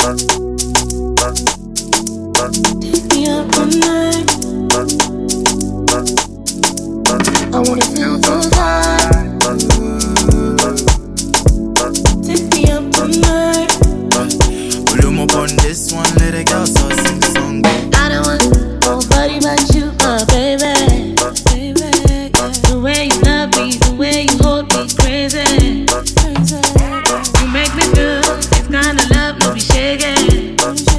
Take me up all night. I wanna feel the vibe. Take me up all night. Volume up on this one, let the girl so sing the song. I don't want nobody but you, my baby. The way you love me, the way you hold me, crazy. You make me feel this kind of love, no be shaking.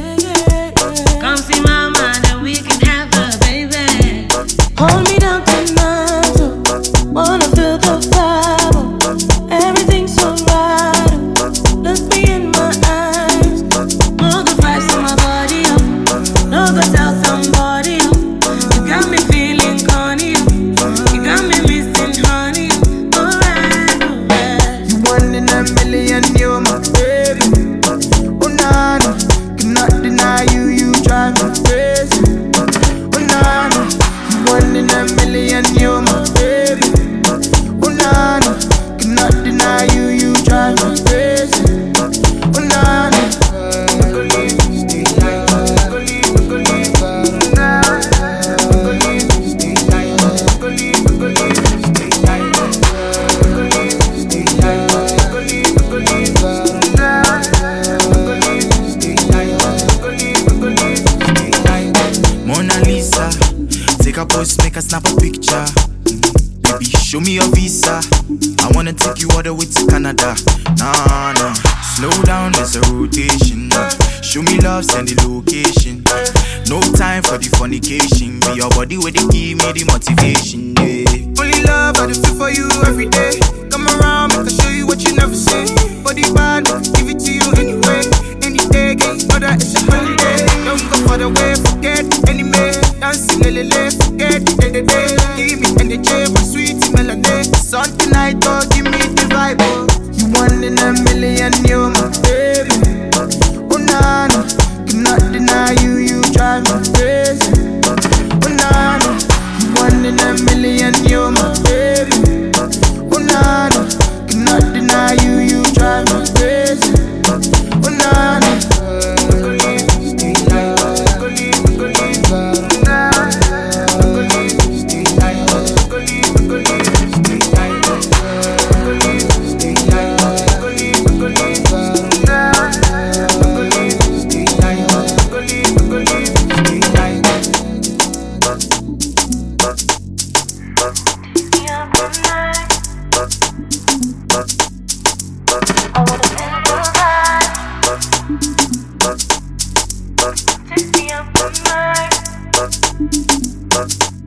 Come see mama, then we can have her, baby. Hold me down tonight, oh. Wanna feel the vibe, oh. Everything's so right, oh. Look me in my eyes. Know the vibes on my body, oh. No go tell somebody, oh. You got me feeling corny, oh. You got me missing honey, oh. Alright, alright. You one in a million, you're my baby. Oh nana, cannot deny you, you drive me crazy. Oh nana, you one in a million, you're my baby. Oh nana, cannot deny you, you drive me crazy. Oh nana, go leave, stay light. Go leave, nah. Go leave, stay light. Go leave, stay light. Go leave, stay light. Go leave, nah. Go leave, stay light. Go leave, stay light. Mona Lisa, take a pose, make a snap a picture. Baby, show me your visa. I wanna take you all the way to Canada. Nah, nah. Slow down, there's a rotation. Show me love, send the location. No time for the fornication. Be your body where they give me the motivation. Yeah. Only love I do feel for you every day. Come around, make I show you what you never see. Body bad, give it to you anyway. Any day, girl, you know that it's a holiday. Don't go for the way, forget any man. Dancing, lele, forget the day. Give me energy, my sweet melody. Something I thought, give me the vibe. Oh. You one in a million, you're my baby. Oh nana, cannot deny you, you drive me crazy. Oh nana, you one in a million, you're my baby. Oh nana, cannot deny you, you drive me crazy. Oh nana, go leave, stay light. Go leave, nah. Go leave, stay light. Go leave, stay light. Go leave, stay light. Go leave, nah. Go leave, stay light. Go leave, stay light. Take me up all night. I wanna feel the vibe. Take me up all night.